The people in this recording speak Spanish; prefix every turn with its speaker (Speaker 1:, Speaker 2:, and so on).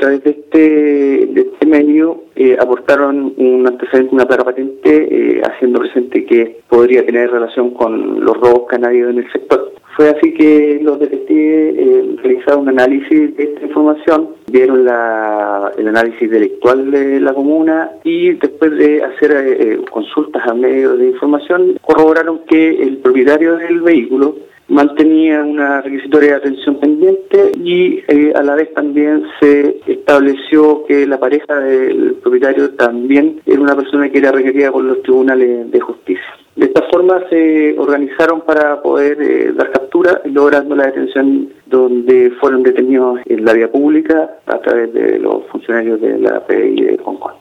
Speaker 1: través de este medio aportaron un antecedente, una placa patente, haciendo presente que podría tener relación con los robos que han habido en el sector. Fue así que los detectives realizaron un análisis de esta información, vieron el análisis delictual de la comuna y después de hacer consultas a medios de información, corroboraron que el propietario del vehículo mantenía una requisitoria de atención pendiente y a la vez también se estableció que la pareja del propietario también era una persona que era requerida por los tribunales de justicia. De esta forma se organizaron para poder dar captura, logrando la detención donde fueron detenidos en la vía pública a través de los funcionarios de la PDI de Concón.